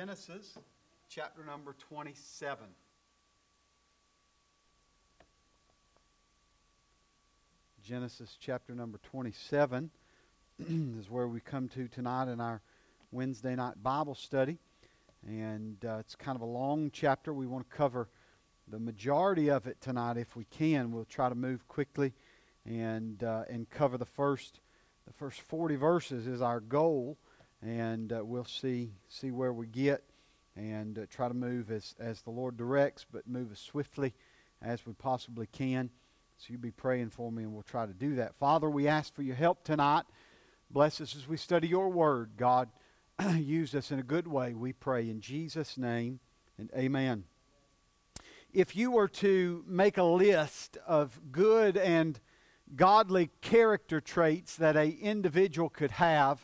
Genesis chapter number 27. Genesis chapter number 27 is where we come to tonight in our Wednesday night Bible study. And it's kind of a long chapter. We want to cover the majority of it tonight if we can. We'll try to move quickly and cover the first 40 verses is our goal. And we'll see where we get and try to move as the Lord directs, but move as swiftly as we possibly can. So you be praying for me, and we'll try to do that. Father, we ask for your help tonight. Bless us as we study your word. God, use us in a good way, we pray in Jesus' name, and amen. If you were to make a list of good and godly character traits that an individual could have,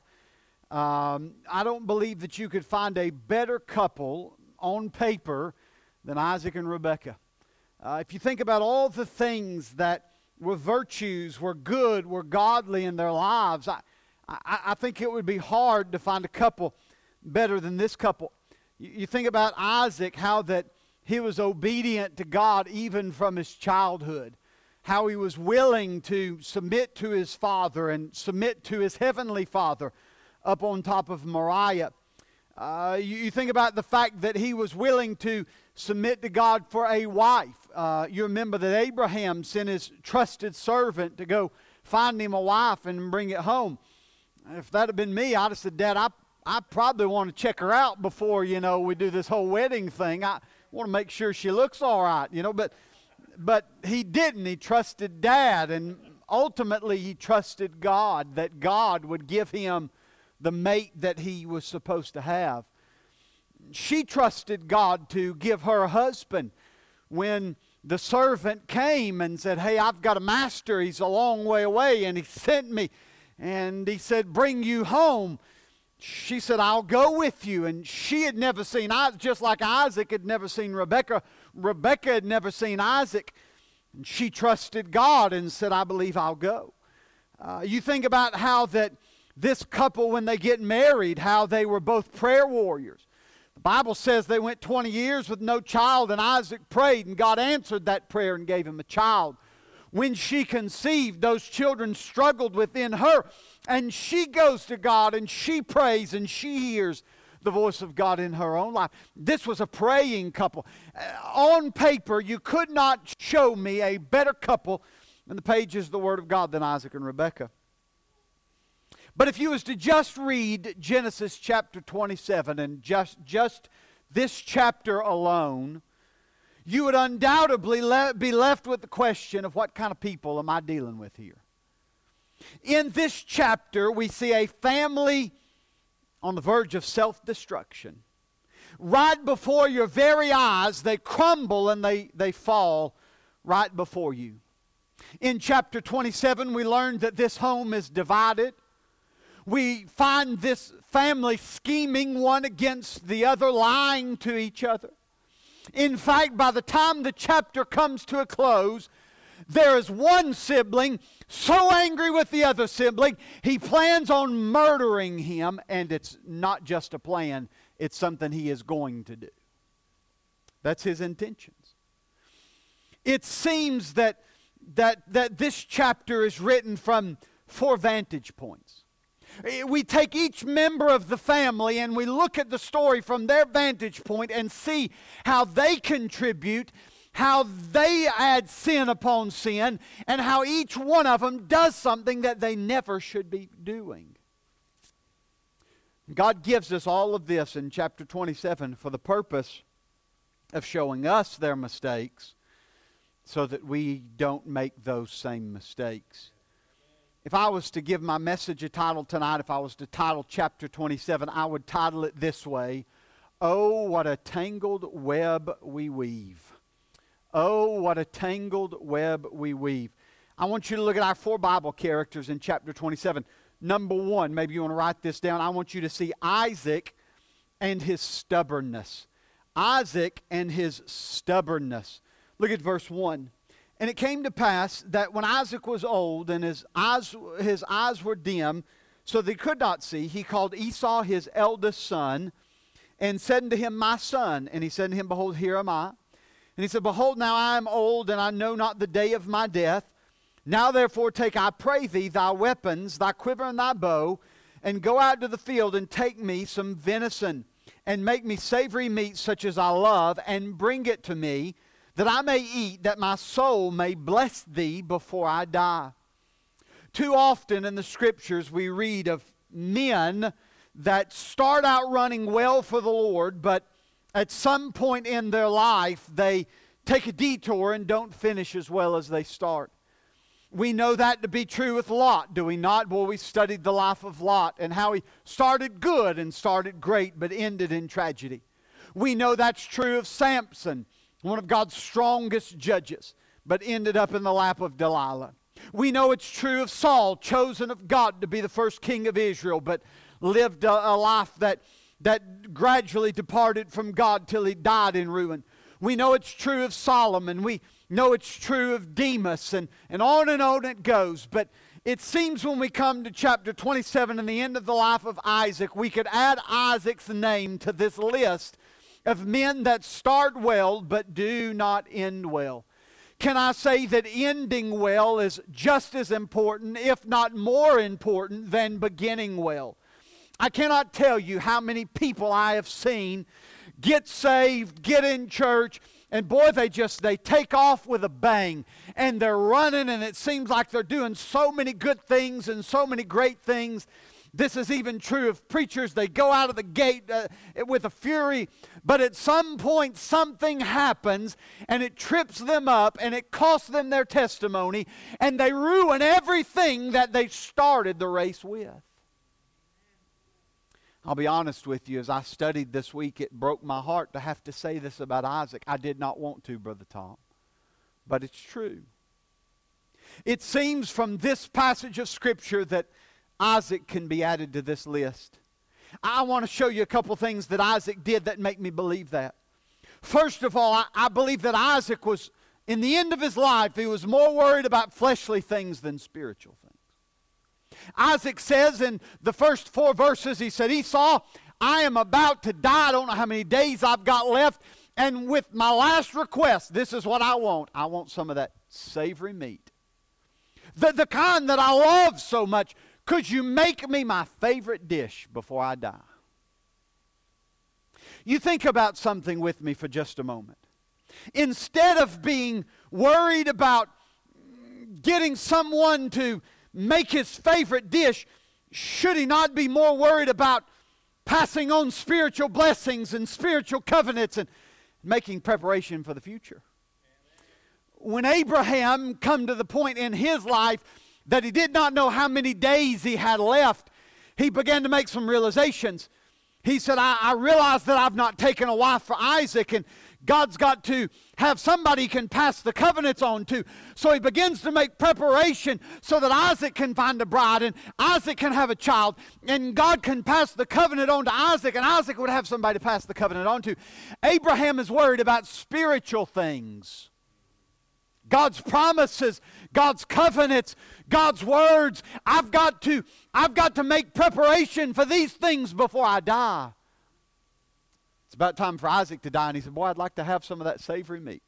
I don't believe that you could find a better couple on paper than Isaac and Rebekah. If you think about all the things that were virtues, were good, were godly in their lives, I think it would be hard to find a couple better than this couple. You think about Isaac, how that he was obedient to God even from his childhood, how he was willing to submit to his father and submit to his heavenly Father up on top of Moriah. You think about the fact that he was willing to submit to God for a wife. You remember that Abraham sent his trusted servant to go find him a wife and bring it home. If that had been me, I'd have said, Dad, I probably want to check her out before, we do this whole wedding thing. I want to make sure she looks all right, But he didn't. He trusted Dad, and ultimately he trusted God, that God would give him the mate that he was supposed to have. She trusted God to give her a husband. When the servant came and said, hey, I've got a master, he's a long way away, and he sent me, and he said, bring you home. She said, I'll go with you. And she had never seen Isaac, just like Isaac had never seen Rebekah. Rebekah had never seen Isaac. And she trusted God and said, I believe I'll go. You think about how that this couple, when they get married, how they were both prayer warriors. The Bible says they went 20 years with no child, and Isaac prayed, and God answered that prayer and gave him a child. When she conceived, those children struggled within her, and she goes to God, and she prays, and she hears the voice of God in her own life. This was a praying couple. On paper, you could not show me a better couple in the pages of the Word of God than Isaac and Rebekah. But if you was to just read Genesis chapter 27 and just this chapter alone, you would undoubtedly be left with the question of what kind of people am I dealing with here? In this chapter, we see a family on the verge of self-destruction. Right before your very eyes, they crumble and they fall right before you. In chapter 27, we learned that this home is divided. We find this family scheming one against the other, lying to each other. In fact, by the time the chapter comes to a close, there is one sibling so angry with the other sibling, he plans on murdering him, and it's not just a plan, it's something he is going to do. That's his intentions. It seems that this chapter is written from 4 vantage points. We take each member of the family and we look at the story from their vantage point and see how they contribute, how they add sin upon sin, and how each one of them does something that they never should be doing. God gives us all of this in chapter 27 for the purpose of showing us their mistakes so that we don't make those same mistakes. If I was to give my message a title tonight, if I was to title chapter 27, I would title it this way: Oh, what a tangled web we weave. Oh, what a tangled web we weave. I want you to look at our 4 Bible characters in chapter 27. Number 1, maybe you want to write this down. I want you to see Isaac and his stubbornness. Isaac and his stubbornness. Look at verse 1. And it came to pass that when Isaac was old and his eyes were dim, so that he could not see, he called Esau his eldest son and said unto him, My son. And he said unto him, Behold, here am I. And he said, Behold, now I am old, and I know not the day of my death. Now therefore take, I pray thee, thy weapons, thy quiver and thy bow, and go out to the field, and take me some venison, and make me savory meat such as I love, and bring it to me, that I may eat, that my soul may bless thee before I die. Too often in the Scriptures we read of men that start out running well for the Lord, but at some point in their life they take a detour and don't finish as well as they start. We know that to be true with Lot, do we not? Well, we studied the life of Lot and how he started good and started great, but ended in tragedy. We know that's true of Samson, one of God's strongest judges, but ended up in the lap of Delilah. We know it's true of Saul, chosen of God to be the first king of Israel, but lived a life that gradually departed from God till he died in ruin. We know it's true of Solomon. We know it's true of Demas, and on it goes. But it seems when we come to chapter 27 and the end of the life of Isaac, we could add Isaac's name to this list of men that start well but do not end well. Can I say that ending well is just as important, if not more important, than beginning well? I cannot tell you how many people I have seen get saved, get in church, and boy, they take off with a bang, and they're running, and it seems like they're doing so many good things and so many great things. This is even true of preachers. They go out of the gate with a fury, but at some point something happens, and it trips them up, and it costs them their testimony, and they ruin everything that they started the race with. I'll be honest with you, as I studied this week, it broke my heart to have to say this about Isaac. I did not want to, Brother Tom, but it's true. It seems from this passage of Scripture that Isaac can be added to this list. I want to show you a couple things that Isaac did that make me believe that. First of all, I believe that Isaac was, in the end of his life, he was more worried about fleshly things than spiritual things. Isaac says in the first 4 verses, he said, Esau, I am about to die. I don't know how many days I've got left. And with my last request, this is what I want. I want some of that savory meat. The kind that I love so much. Could you make me my favorite dish before I die? You think about something with me for just a moment. Instead of being worried about getting someone to make his favorite dish, should he not be more worried about passing on spiritual blessings and spiritual covenants and making preparation for the future? When Abraham come to the point in his life that he did not know how many days he had left, he began to make some realizations. He said, I realize that I've not taken a wife for Isaac, and God's got to have somebody he can pass the covenants on to. So he begins to make preparation so that Isaac can find a bride and Isaac can have a child, and God can pass the covenant on to Isaac, and Isaac would have somebody to pass the covenant on to. Abraham is worried about spiritual things. God's promises, God's covenants, God's words. I've got to make preparation for these things before I die. It's about time for Isaac to die, and he said, boy, I'd like to have some of that savory meat.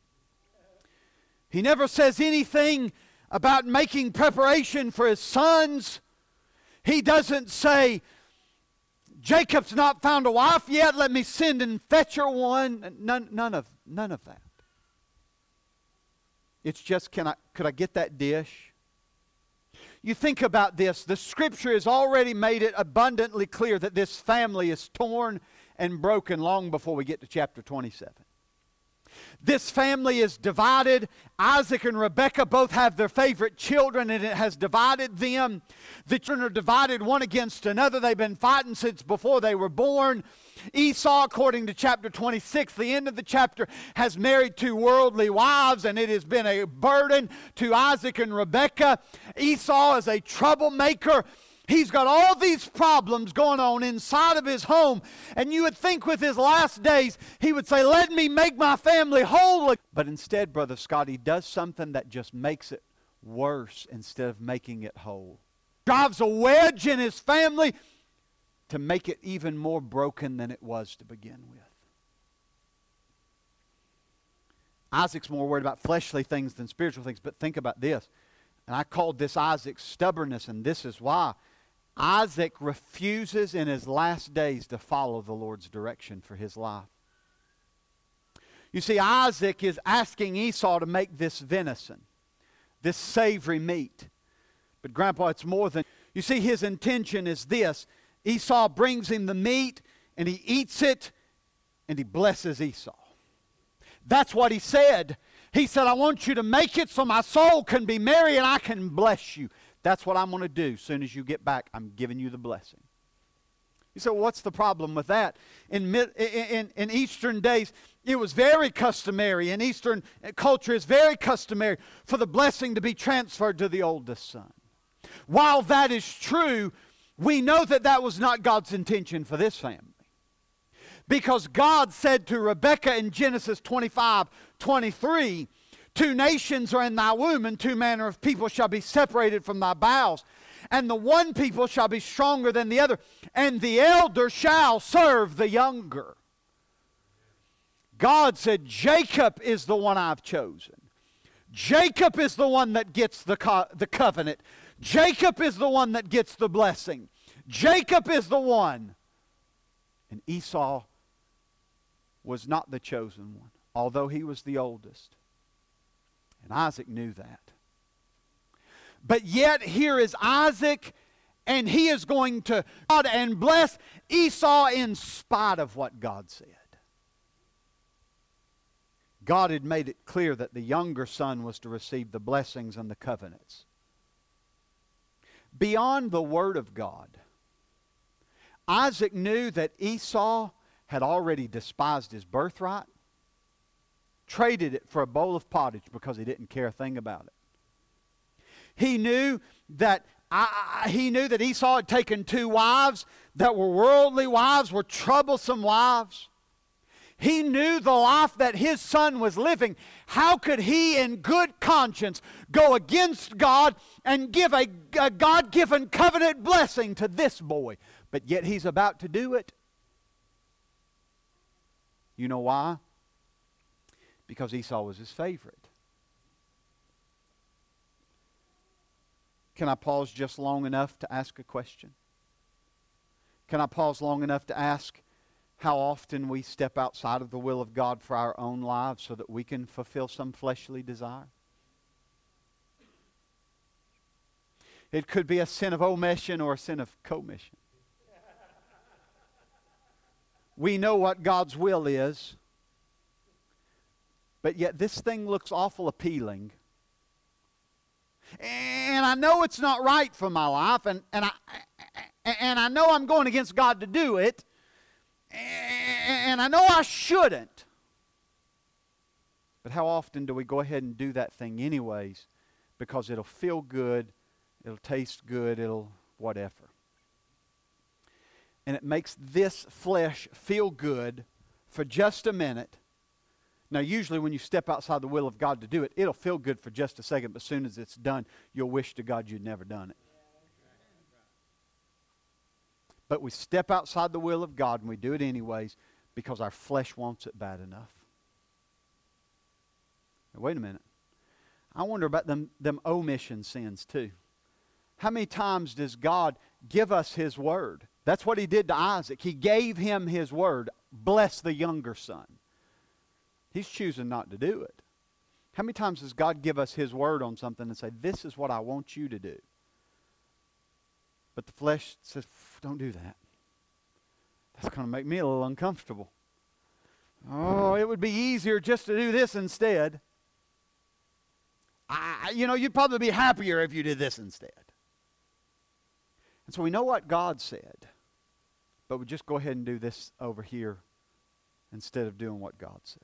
He never says anything about making preparation for his sons. He doesn't say, Jacob's not found a wife yet, let me send and fetch her one. None of that. It's just, could I get that dish? You think about this. The Scripture has already made it abundantly clear that this family is torn and broken long before we get to chapter 27. This family is divided. Isaac and Rebekah both have their favorite children, and it has divided them. The children are divided one against another. They've been fighting since before they were born. Esau, according to chapter 26, the end of the chapter, has married 2 worldly wives, and it has been a burden to Isaac and Rebekah. Esau is a troublemaker. He's got all these problems going on inside of his home, and you would think with his last days he would say, let me make my family whole. But instead, Brother Scott, he does something that just makes it worse instead of making it whole. Drives a wedge in his family to make it even more broken than it was to begin with. Isaac's more worried about fleshly things than spiritual things, but think about this. And I called this Isaac's stubbornness, and this is why. Isaac refuses in his last days to follow the Lord's direction for his life. You see, Isaac is asking Esau to make this venison, this savory meat. But Grandpa, it's more than... You see, his intention is this. Esau brings him the meat, and he eats it, and he blesses Esau. That's what he said. He said, I want you to make it so my soul can be merry and I can bless you. That's what I'm going to do. As soon as you get back, I'm giving you the blessing. You say, well, what's the problem with that? In Eastern days, it was very customary. In Eastern culture, it's very customary for the blessing to be transferred to the oldest son. While that is true, we know that that was not God's intention for this family. Because God said to Rebekah in Genesis 25:23, 2 nations are in thy womb, and 2 manner of people shall be separated from thy bowels. And the one people shall be stronger than the other, and the elder shall serve the younger. God said, Jacob is the one I've chosen. Jacob is the one that gets the covenant. Jacob is the one that gets the blessing. Jacob is the one. And Esau was not the chosen one, although he was the oldest. And Isaac knew that. But yet here is Isaac, and he is going to God and bless Esau in spite of what God said. God had made it clear that the younger son was to receive the blessings and the covenants. Beyond the word of God, Isaac knew that Esau had already despised his birthright, traded it for a bowl of pottage because he didn't care a thing about it. He knew that Esau had taken 2 wives that were worldly wives, were troublesome wives. He knew the life that his son was living. How could he in good conscience go against God and give a God-given covenant blessing to this boy? But yet he's about to do it. You know why? Because Esau was his favorite. Can I pause just long enough to ask a question? Can I pause long enough to ask how often we step outside of the will of God for our own lives so that we can fulfill some fleshly desire? It could be a sin of omission or a sin of commission. We know what God's will is, but yet this thing looks awful appealing. And I know it's not right for my life, and I know I'm going against God to do it, and I know I shouldn't. But how often do we go ahead and do that thing anyways because it'll feel good, it'll taste good, it'll whatever. And it makes this flesh feel good for just a minute. Now, usually when you step outside the will of God to do it, it'll feel good for just a second, but as soon as it's done, you'll wish to God you'd never done it. But we step outside the will of God and we do it anyways because our flesh wants it bad enough. Now, wait a minute. I wonder about them omission sins too. How many times does God give us His word? That's what He did to Isaac. He gave him His word. Bless the younger son. He's choosing not to do it. How many times does God give us His word on something and say, this is what I want you to do? But the flesh says, don't do that. That's going to make me a little uncomfortable. Oh, it would be easier just to do this instead. You'd probably be happier if you did this instead. And so we know what God said, but we just go ahead and do this over here instead of doing what God said.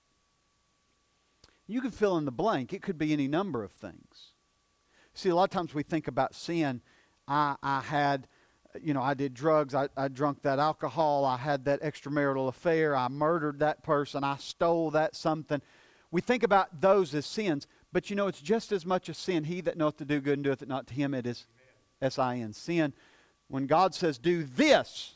You can fill in the blank. It could be any number of things. See, a lot of times we think about sin. I did drugs. I drank that alcohol. I had that extramarital affair. I murdered that person. I stole that something. We think about those as sins, but it's just as much a sin. He that knoweth to do good and doeth it not to him, it is S-I-N, sin. when God says do this,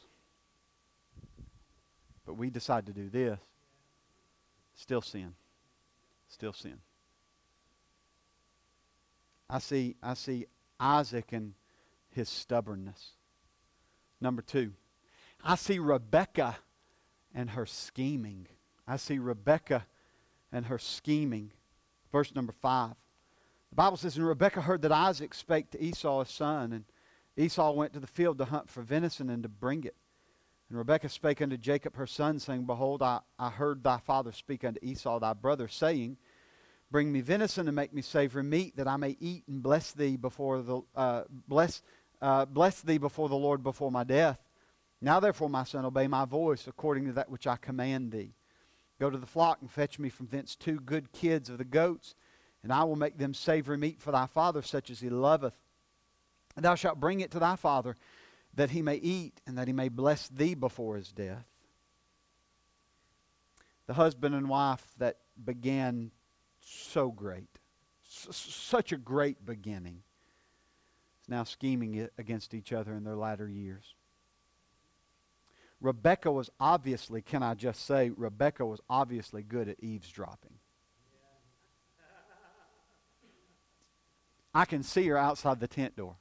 but we decide to do this, still sin. Still sin. I see Isaac and his stubbornness. Number 2, I see Rebekah and her scheming. I see Rebekah and her scheming. Verse number 5. The Bible says, and Rebekah heard that Isaac spake to Esau his son, and Esau went to the field to hunt for venison and to bring it. And Rebekah spake unto Jacob her son, saying, Behold, I heard thy father speak unto Esau thy brother, saying, Bring me venison and make me savory meat, that I may eat and bless thee before the bless thee before the Lord before my death. Now therefore, my son, obey my voice according to that which I command thee. Go to the flock and fetch me from thence 2 good kids of the goats, and I will make them savory meat for thy father, such as he loveth. And thou shalt bring it to thy father, that he may eat, and that he may bless thee before his death. The husband and wife that began so great, such a great beginning, is now scheming against each other in their latter years. Rebekah was obviously, can I just say, Rebekah was obviously good at eavesdropping. I can see her outside the tent door.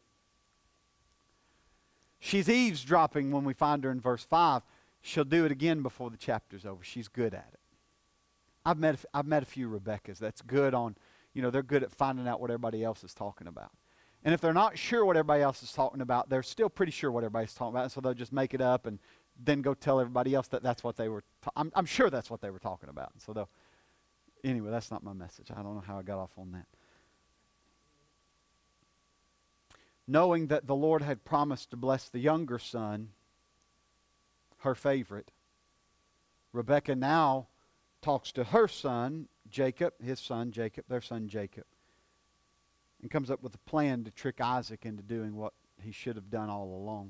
She's eavesdropping when we find her in verse 5. She'll do it again before the chapter's over. She's good at it. I've met a few Rebeccas that's good on, they're good at finding out what everybody else is talking about. And if they're not sure what everybody else is talking about, they're still pretty sure what everybody's talking about, and so they'll just make it up and then go tell everybody else that that's what they were, I'm sure that's what they were talking about. And so anyway, that's not my message. I don't know how I got off on that. Knowing that the Lord had promised to bless the younger son, her favorite, Rebekah now talks to her son, Jacob, their son Jacob, and comes up with a plan to trick Isaac into doing what he should have done all along.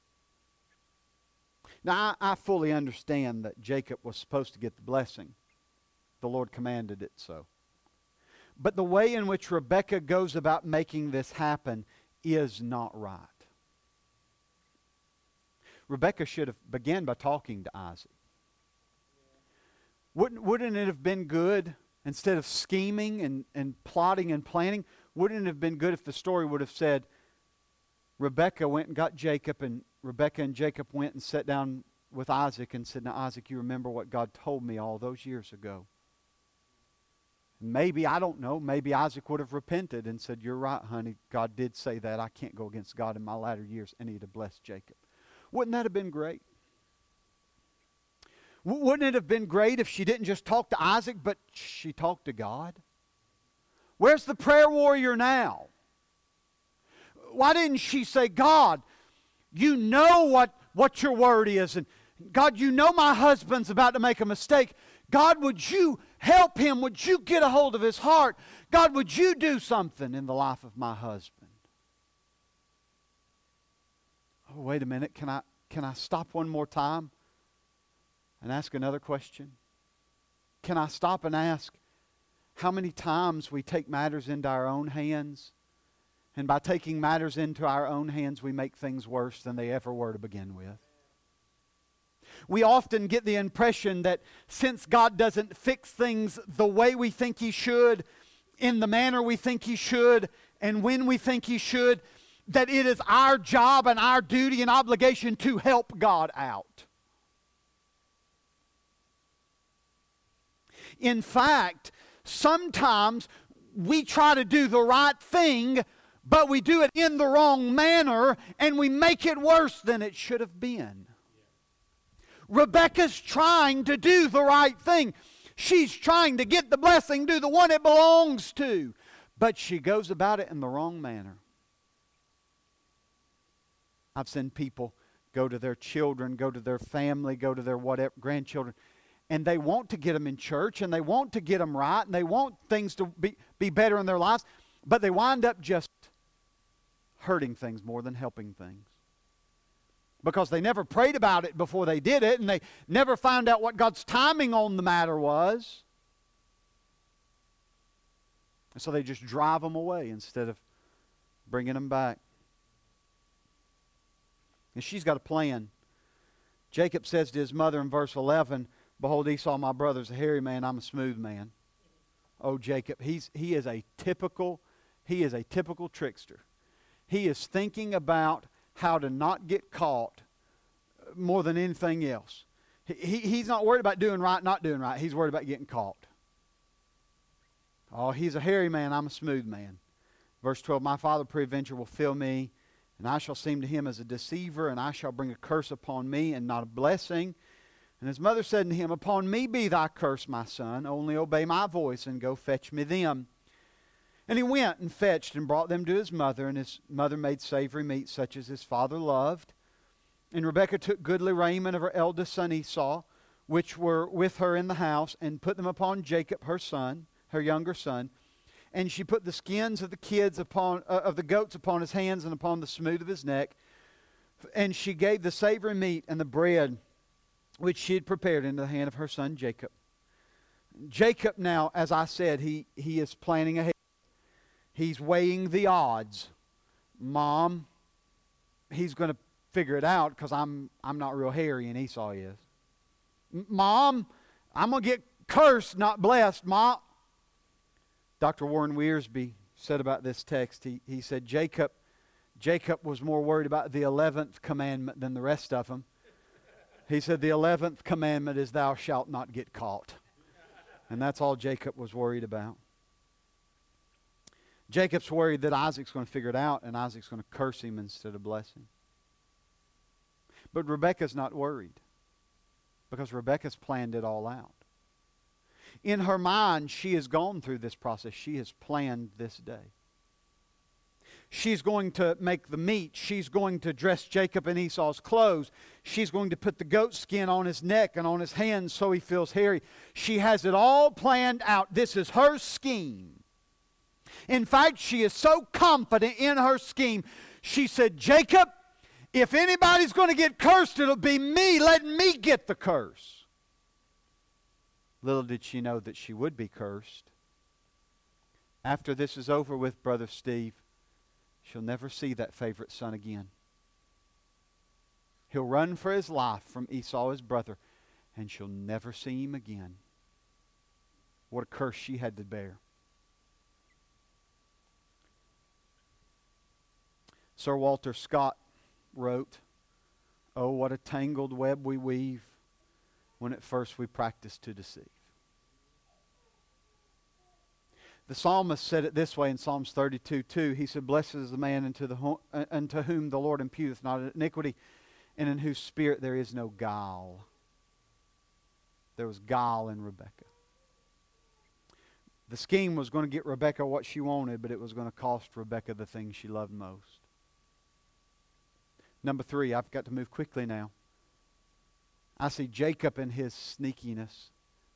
Now, I fully understand that Jacob was supposed to get the blessing. The Lord commanded it so. But the way in which Rebekah goes about making this happen is not right. Rebekah should have began by talking to Isaac. Wouldn't it have been good, instead of scheming and plotting and planning, wouldn't it have been good if the story would have said, Rebekah went and got Jacob, and Rebekah and Jacob went and sat down with Isaac and said, Now Isaac, you remember what God told me all those years ago. Maybe, I don't know, maybe Isaac would have repented and said, You're right, honey, God did say that. I can't go against God in my latter years, and he'd have blessed Jacob. Wouldn't that have been great? Wouldn't it have been great if she didn't just talk to Isaac, but she talked to God? Where's the prayer warrior now? Why didn't she say, God, you know what your word is, and God, you know my husband's about to make a mistake. God, would you help him? Would you get a hold of his heart? God, would you do something in the life of my husband? Oh, wait a minute. Can I stop one more time and ask another question? Can I stop and ask how many times we take matters into our own hands, and by taking matters into our own hands, we make things worse than they ever were to begin with? We often get the impression that since God doesn't fix things the way we think He should, in the manner we think He should, and when we think He should, that it is our job and our duty and obligation to help God out. In fact, sometimes we try to do the right thing, but we do it in the wrong manner, and we make it worse than it should have been. Rebekah's trying to do the right thing. She's trying to get the blessing, do the one it belongs to. But she goes about it in the wrong manner. I've seen people go to their children, go to their family, go to their whatever grandchildren, and they want to get them in church, and they want to get them right, and they want things to be better in their lives, but they wind up just hurting things more than helping things. Because they never prayed about it before they did it, and they never found out what God's timing on the matter was. And so they just drive them away instead of bringing them back. And she's got a plan. Jacob says to his mother in verse 11, "Behold, Esau, my brother, is a hairy man. I'm a smooth man." Oh, Jacob, he is a typical trickster. He is thinking about how to not get caught more than anything else. He's not worried about doing right, not doing right. He's worried about getting caught. Oh, he's a hairy man. I'm a smooth man. Verse 12, "My father peradventure will fill me, and I shall seem to him as a deceiver, and I shall bring a curse upon me, and not a blessing." And his mother said to him, "Upon me be thy curse, my son. Only obey my voice, and go fetch me them." And he went and fetched and brought them to his mother, and his mother made savory meat such as his father loved. And Rebekah took goodly raiment of her eldest son Esau, which were with her in the house, and put them upon Jacob her son, her younger son. And she put the skins of the kids of the goats upon his hands and upon the smooth of his neck. And she gave the savory meat and the bread which she had prepared into the hand of her son Jacob. Jacob now, as I said, he is planning ahead. He's weighing the odds. Mom, he's going to figure it out because I'm not real hairy and Esau is. Mom, I'm going to get cursed, not blessed. Mom. Dr. Warren Wiersbe said about this text, he said Jacob was more worried about the 11th commandment than the rest of them. He said the 11th commandment is thou shalt not get caught. And that's all Jacob was worried about. Jacob's worried that Isaac's going to figure it out and Isaac's going to curse him instead of bless him. But Rebekah's not worried because Rebekah's planned it all out. In her mind, she has gone through this process. She has planned this day. She's going to make the meat. She's going to dress Jacob in Esau's clothes. She's going to put the goat skin on his neck and on his hands so he feels hairy. She has it all planned out. This is her scheme. In fact, she is so confident in her scheme. She said, Jacob, if anybody's going to get cursed, it'll be me. Let me get the curse. Little did she know that she would be cursed. After this is over with, Brother Steve, she'll never see that favorite son again. He'll run for his life from Esau, his brother, and she'll never see him again. What a curse she had to bear. Sir Walter Scott wrote, "Oh, what a tangled web we weave when at first we practice to deceive." The psalmist said it this way in Psalms 32:2. He said, "Blessed is the man unto whom the Lord imputeth not iniquity, and in whose spirit there is no guile." There was guile in Rebekah. The scheme was going to get Rebekah what she wanted, but it was going to cost Rebekah the thing she loved most. Number 3, I've got to move quickly now. I see Jacob and his sneakiness.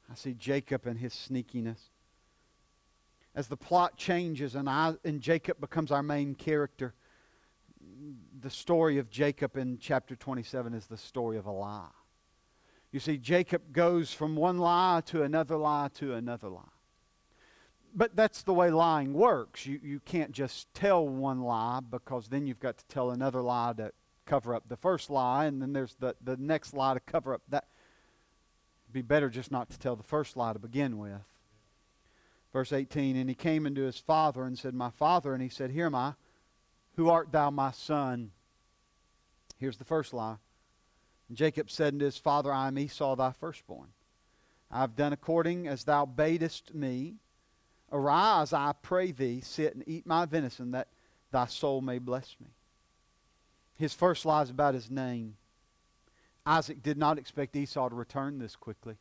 As the plot changes and Jacob becomes our main character, the story of Jacob in chapter 27 is the story of a lie. You see, Jacob goes from one lie to another lie to another lie. But that's the way lying works. You can't just tell one lie because then you've got to tell another lie to cover up the first lie, and then there's the next lie to cover up that. It'd be better just not to tell the first lie to begin with. Verse 18, "And he came unto his father and said, My father. And he said, Here am I. Who art thou, my son? Here's the first lie. And Jacob said unto his father, I am Esau, thy firstborn. I have done according as thou badest me. Arise, I pray thee, sit and eat my venison, that thy soul may bless me." His first lie is about his name. Isaac did not expect Esau to return this quickly.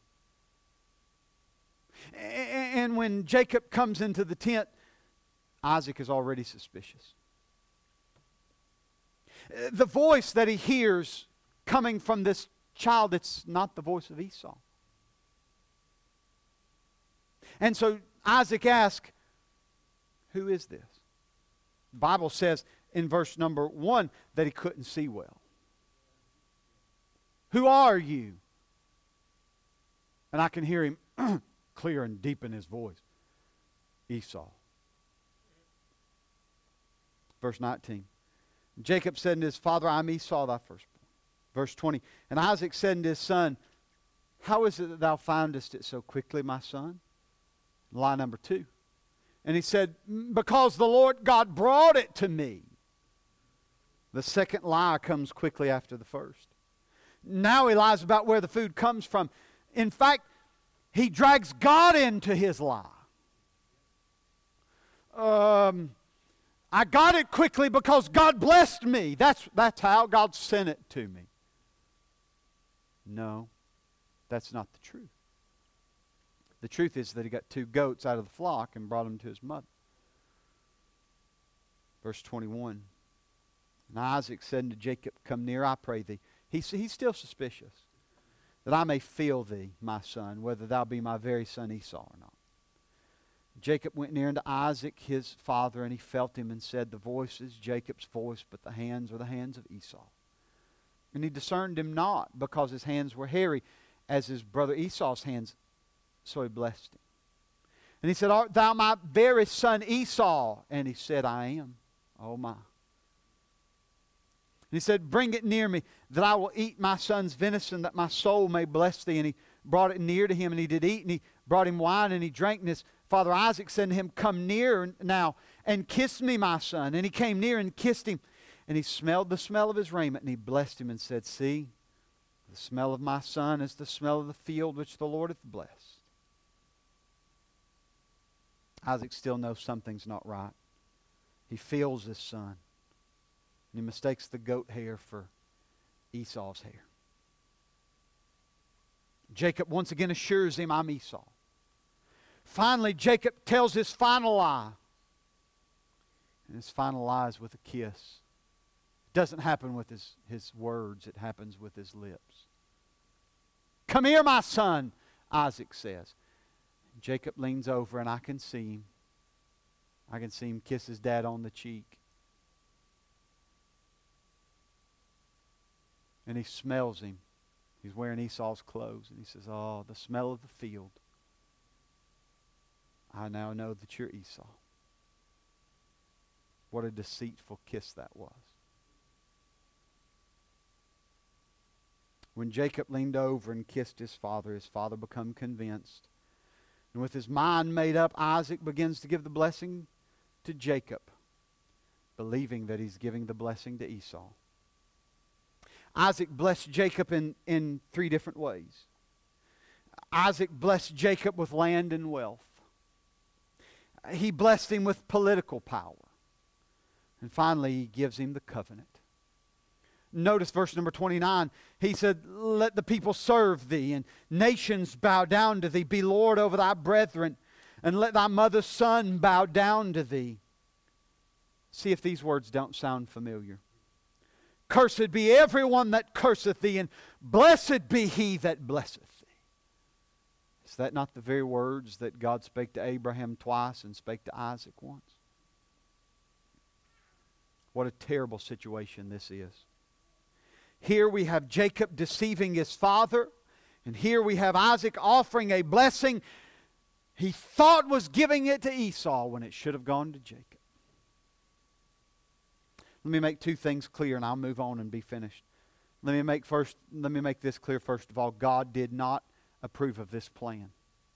And when Jacob comes into the tent, Isaac is already suspicious. The voice that he hears coming from this child, it's not the voice of Esau. And so Isaac asks, who is this? The Bible says in verse number 1 that he couldn't see well. Who are you? And I can hear him clear and deep in his voice. Esau. Verse 19. Jacob said unto his father, I am Esau thy firstborn. Verse 20, and Isaac said unto his son, how is it that thou findest it so quickly, my son? Lie number 2. And he said, because the Lord God brought it to me. The second lie comes quickly after the first. Now he lies about where the food comes from. In fact, he drags God into his lie. I got it quickly because God blessed me. That's how God sent it to me. No, that's not the truth. The truth is that he got 2 goats out of the flock and brought them to his mother. Verse 21. And Isaac said unto Jacob, come near, I pray thee. He's still suspicious. That I may feel thee, my son, whether thou be my very son Esau or not. Jacob went near unto Isaac his father, and he felt him and said, the voice is Jacob's voice, but the hands are the hands of Esau. And he discerned him not, because his hands were hairy, as his brother Esau's hands. So he blessed him. And he said, art thou my very son Esau? And he said, I am. Oh my. And he said, bring it near me, that I will eat my son's venison, that my soul may bless thee. And he brought it near to him, and he did eat, and he brought him wine, and he drank. And his father Isaac said to him, come near now, and kiss me, my son. And he came near and kissed him. And he smelled the smell of his raiment, and he blessed him and said, see, the smell of my son is the smell of the field which the Lord hath blessed. Isaac still knows something's not right. He feels his son. And he mistakes the goat hair for Esau's hair. Jacob once again assures him, I'm Esau. Finally, Jacob tells his final lie. And his final lie is with a kiss. It doesn't happen with his words. It happens with his lips. Come here, my son, Isaac says. Jacob leans over, and I can see him. I can see him kiss his dad on the cheek. And he smells him. He's wearing Esau's clothes. And he says, oh, the smell of the field. I now know that you're Esau. What a deceitful kiss that was. When Jacob leaned over and kissed his father became convinced. And with his mind made up, Isaac begins to give the blessing to Jacob, believing that he's giving the blessing to Esau. Isaac blessed Jacob in 3 different ways. Isaac blessed Jacob with land and wealth. He blessed him with political power. And finally, he gives him the covenant. Notice verse number 29. He said, let the people serve thee, and nations bow down to thee. Be Lord over thy brethren, and let thy mother's son bow down to thee. See if these words don't sound familiar. Cursed be everyone that curseth thee, and blessed be he that blesseth thee. Is that not the very words that God spake to Abraham twice and spake to Isaac once? What a terrible situation this is. Here we have Jacob deceiving his father, and here we have Isaac offering a blessing he thought was giving it to Esau when it should have gone to Jacob. Let me make 2 things clear, and I'll move on and be finished. Let me make this clear first of all. God did not approve of this plan.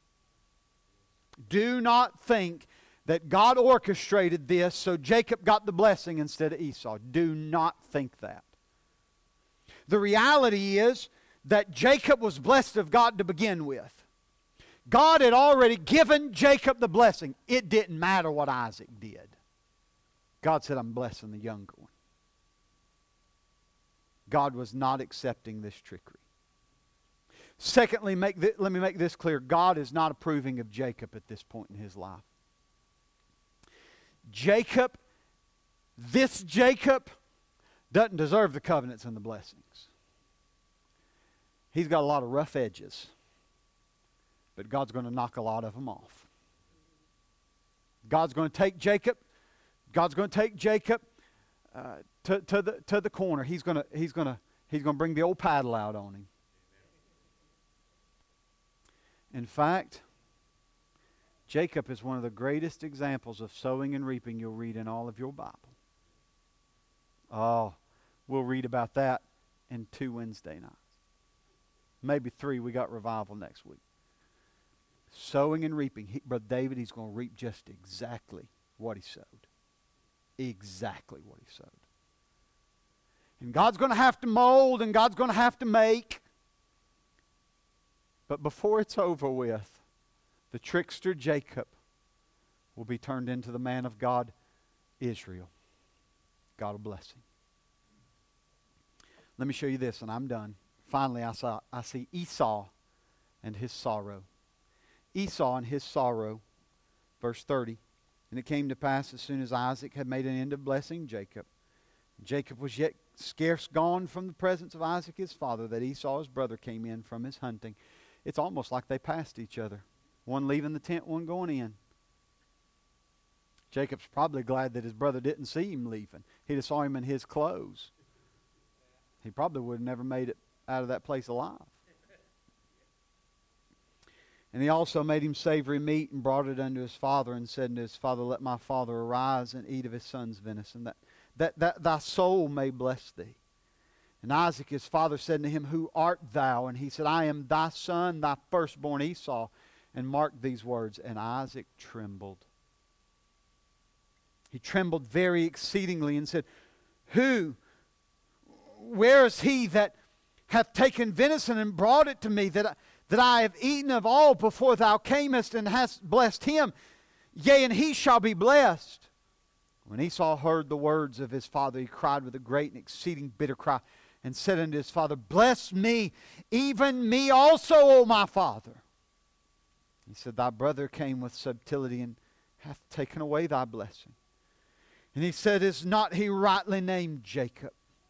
Do not think that God orchestrated this so Jacob got the blessing instead of Esau. Do not think that. The reality is that Jacob was blessed of God to begin with. God had already given Jacob the blessing. It didn't matter what Isaac did. God said, I'm blessing the younger one. God was not accepting this trickery. Secondly, let me make this clear. God is not approving of Jacob at this point in his life. This Jacob, doesn't deserve the covenants and the blessings. He's got a lot of rough edges, but God's going to knock a lot of them off. God's going to take Jacob to the corner. He's going to bring the old paddle out on him. In fact, Jacob is one of the greatest examples of sowing and reaping you'll read in all of your Bible. Oh, we'll read about that in 2 Wednesday nights. Maybe 3. We got revival next week. Sowing and reaping. Brother David, he's going to reap just exactly what he sowed. Exactly what he sowed. And God's going to have to mold, and God's going to have to make. But before it's over with, the trickster Jacob will be turned into the man of God, Israel. God will bless him. Let me show you this, and I'm done. Finally, I see Esau and his sorrow. Esau and his sorrow, verse 30. And it came to pass as soon as Isaac had made an end of blessing Jacob, Jacob was yet scarce gone from the presence of Isaac his father, that Esau his brother came in from his hunting. It's almost like they passed each other. One leaving the tent, one going in. Jacob's probably glad that his brother didn't see him leaving. He'd have saw him in his clothes. He probably would have never made it out of that place alive. And he also made him savory meat and brought it unto his father and said unto his father, let my father arise and eat of his son's venison, that thy soul may bless thee. And Isaac his father said to him, who art thou? And he said, I am thy son, thy firstborn Esau. And mark these words, and Isaac trembled. He trembled very exceedingly and said, where is he that hath taken venison and brought it to me, that I have eaten of all before thou camest, and hast blessed him? Yea, and he shall be blessed. When Esau heard the words of his father, he cried with a great and exceeding bitter cry, and said unto his father, bless me, even me also, O my father. He said, thy brother came with subtlety, and hath taken away thy blessing. And he said, is not he rightly named Jacob?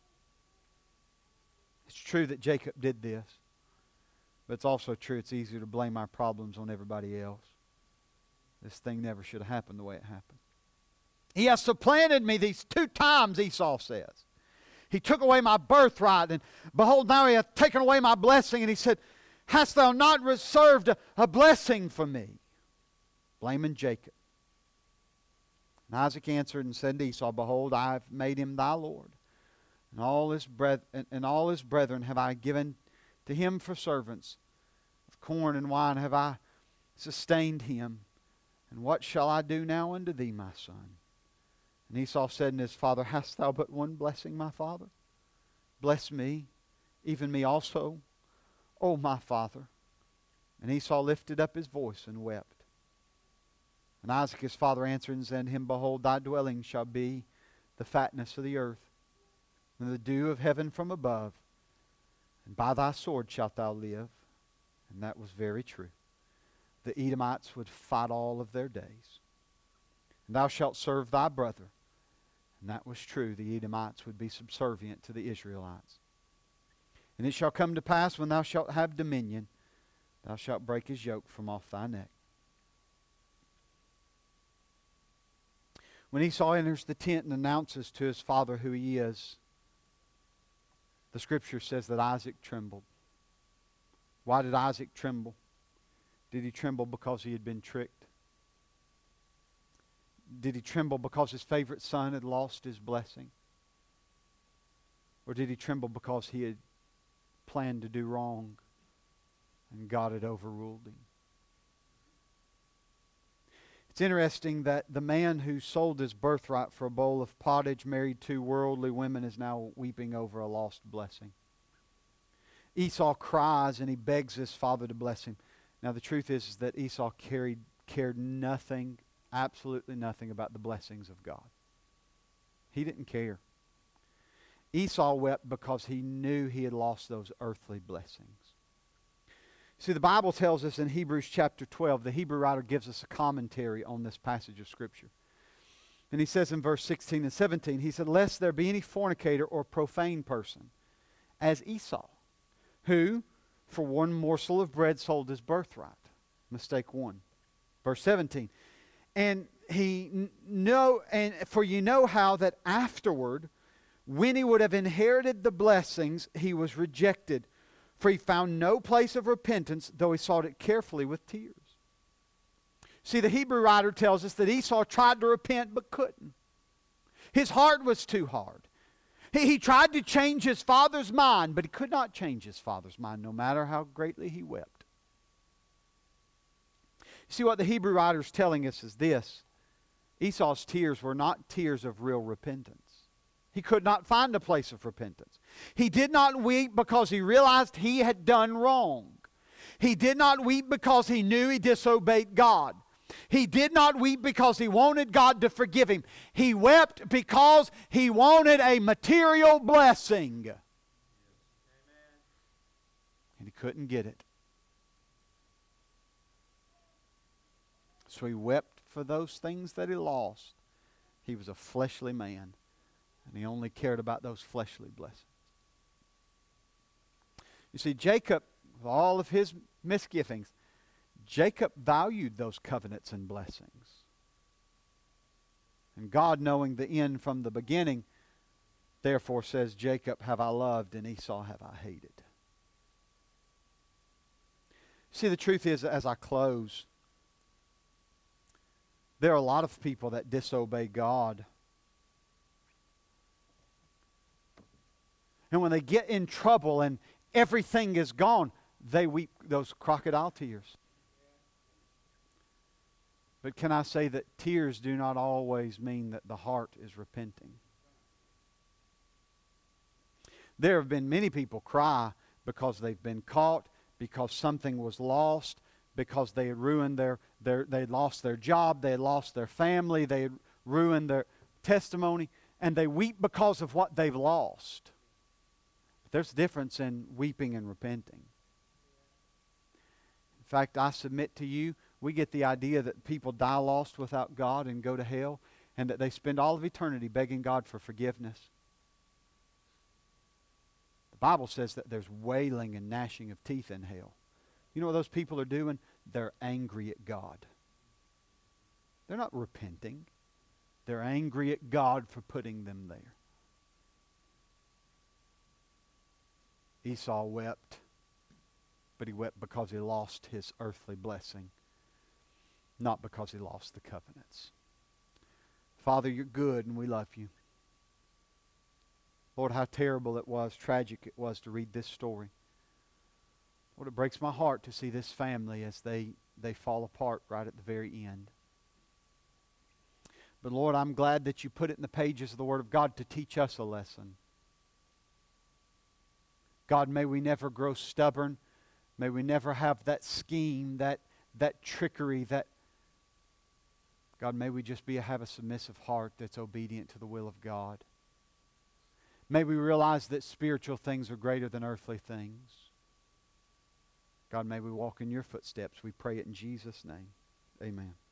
It's true that Jacob did this, but it's also true it's easier to blame our problems on everybody else. This thing never should have happened the way it happened. He has supplanted me these 2 times, Esau says. He took away my birthright, and behold, now he hath taken away my blessing. And he said, hast thou not reserved a blessing for me? Blaming Jacob. And Isaac answered and said to Esau, behold, I have made him thy Lord. And all his brethren have I given to him for servants. Of corn and wine have I sustained him. And what shall I do now unto thee, my son? And Esau said unto his father, hast thou but one blessing, my father? Bless me, even me also, O my father. And Esau lifted up his voice and wept. And Isaac his father answered and said to him, behold, thy dwelling shall be the fatness of the earth, and the dew of heaven from above, and by thy sword shalt thou live. And that was very true. The Edomites would fight all of their days. And thou shalt serve thy brother. And that was true. The Edomites would be subservient to the Israelites. And it shall come to pass, when thou shalt have dominion, thou shalt break his yoke from off thy neck. When Esau enters the tent and announces to his father who he is, the Scripture says that Isaac trembled. Why did Isaac tremble? Did he tremble because he had been tricked? Did he tremble because his favorite son had lost his blessing? Or did he tremble because he had planned to do wrong and God had overruled him? It's interesting that the man who sold his birthright for a bowl of pottage, married 2 worldly women, is now weeping over a lost blessing. Esau cries and he begs his father to bless him. Now the truth is that Esau cared nothing, absolutely nothing about the blessings of God. He didn't care. Esau wept because he knew he had lost those earthly blessings. See, the Bible tells us in Hebrews chapter 12, the Hebrew writer gives us a commentary on this passage of Scripture. And he says in verse 16 and 17, he said, lest there be any fornicator or profane person, as Esau, who for one morsel of bread sold his birthright. Mistake 1. Verse 17, and for you know how that afterward, when he would have inherited the blessings, he was rejected. For he found no place of repentance, though he sought it carefully with tears. See, the Hebrew writer tells us that Esau tried to repent but couldn't. His heart was too hard. He tried to change his father's mind, but he could not change his father's mind, no matter how greatly he wept. See, what the Hebrew writer is telling us is this. Esau's tears were not tears of real repentance. He could not find a place of repentance. He did not weep because he realized he had done wrong. He did not weep because he knew he disobeyed God. He did not weep because he wanted God to forgive him. He wept because he wanted a material blessing. And he couldn't get it. So he wept for those things that he lost. He was a fleshly man, and he only cared about those fleshly blessings. You see, Jacob, with all of his misgivings, Jacob valued those covenants and blessings. And God, knowing the end from the beginning, therefore says, Jacob have I loved and Esau have I hated. See, the truth is, as I close, there are a lot of people that disobey God. And when they get in trouble and everything is gone, they weep those crocodile tears. But can I say that tears do not always mean that the heart is repenting? There have been many people cry because they've been caught, because something was lost, because they had ruined they had lost their job, they had lost their family, they had ruined their testimony, and they weep because of what they've lost. But there's a difference in weeping and repenting. In fact, I submit to you, we get the idea that people die lost without God and go to hell, and that they spend all of eternity begging God for forgiveness. The Bible says that there's wailing and gnashing of teeth in hell. You know what those people are doing? They're angry at God. They're not repenting. They're angry at God for putting them there. Esau wept, but he wept because he lost his earthly blessing, not because he lost the covenants. Father, you're good and we love you. Lord, how terrible it was, tragic it was to read this story. Lord, it breaks my heart to see this family as they fall apart right at the very end. But Lord, I'm glad that you put it in the pages of the Word of God to teach us a lesson. God, may we never grow stubborn. May we never have that scheme, that trickery, God, may we just have a submissive heart that's obedient to the will of God. May we realize that spiritual things are greater than earthly things. God, may we walk in your footsteps. We pray it in Jesus' name. Amen.